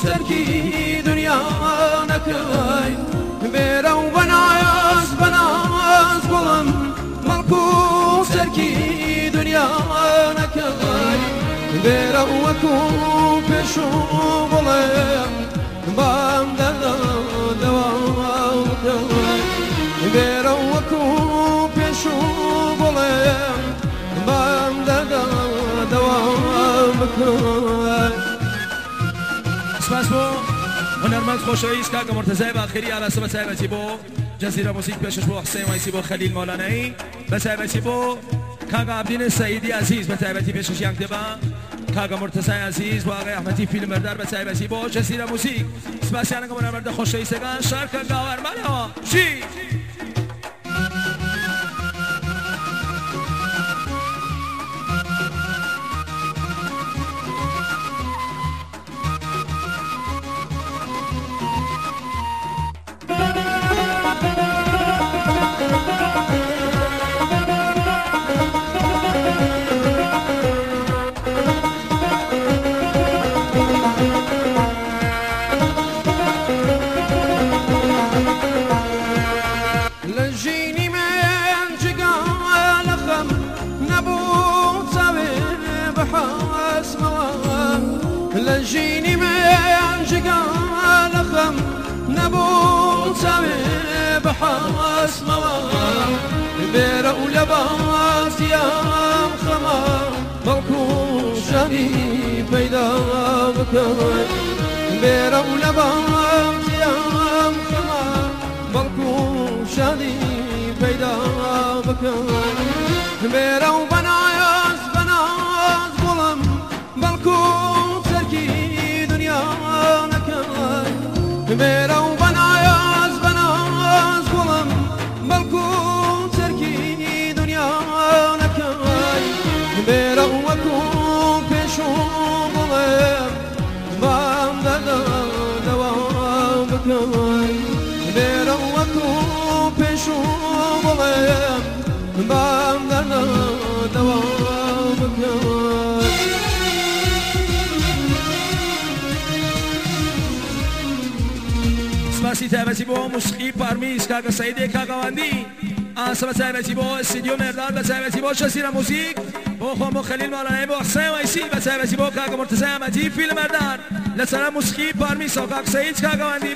تركي دنيا نكاي بيرو بناس بناس قلم ملكو تركي دنيا نكاي بيرو وكو بشو قلم بام دوام كاي بيرو وكو بشو قلم بام دوام كاي سپاس بو هنرمند خوشاییست که مرتضی باخری علاوه بر صاحبتی بو جزیره موسیقی پیشش بو حسین وایسی بو خلیل مولانایی به صاحبتی بو کاغا عبدین سعیدی عزیز به صاحبتی پیشش یانگتبا کاغا مرتضی عزیز با آقای احمدی فیلم بردار به صاحبتی بو جزیره موسیقی سپاس یانگا هنرمند خوشاییست که شارک گاور مالا شی لجيني من جقال خم نبوت سوي بحاس موام بير ولباس يا خما ملكو شاني بيدا بكاي بير ولباس يا خما ملكو شاني بيدا بكاي بير وبناياس بناس ظلم ملكو بيرا وبناياز بناز قلم ملكو تركي دنيا نكاي بيرا وكو بيشو قلم بام دوام بكاي بيرا وكو بيشو قلم بام دوام بكاي سپاسی تابتی با موسیقی پارمیز کاغا سعیده کاغا واندی آسما تابتی با استودیو مردان و تابتی با جزیره موسیق با خانم خلیل مولانایی با حسین وایسی و تابتی با کاغا مرتضی احمدی فیلم مردان لسنا موسیقی پارمیز و کاغا سعید کاغا واندی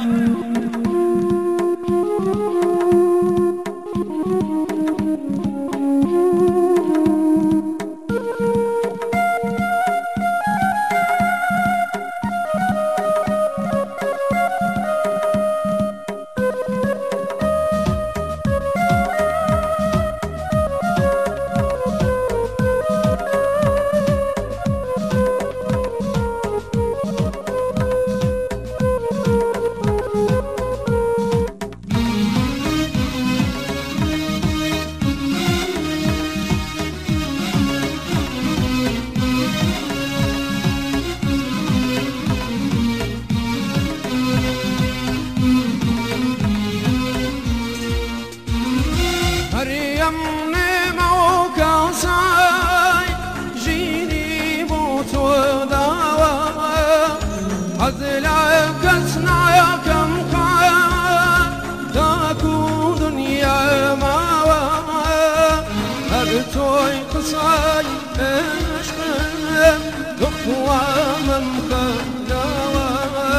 توي قصاي عشقم دخوة ممخلاوة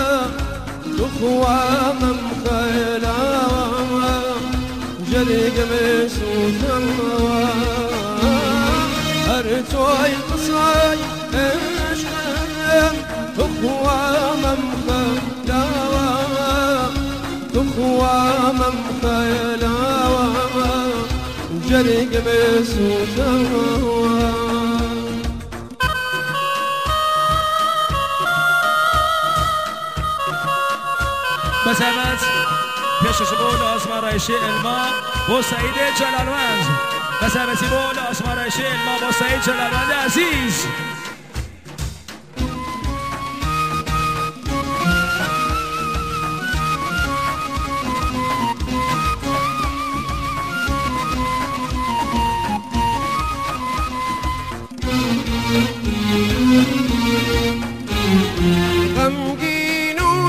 دخوة ممخلاوة جرق مسوثنوة هرتوي قصاي عشقم دخوة ممخلاوة دخوة ممخلاوة جرق مسوثنوة بسمت پیشش بود آزمایش علما با سعید جلالوند بسمتی بود آزمایش علما با سعید جلالوند عزیز غمگی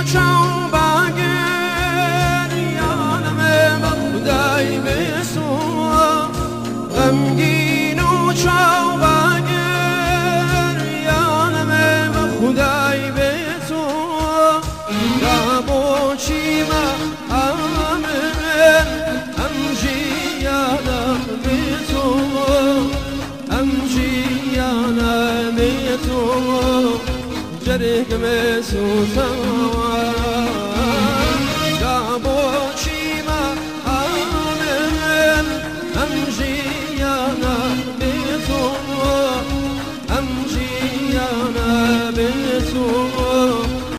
چاو بگر یانم با خدای بسو غمگین و چاو بگر یانم با خدای بسو رابو چیما آمن امجی یانم بسو امجی یانم بسو جرق مسوسا دابو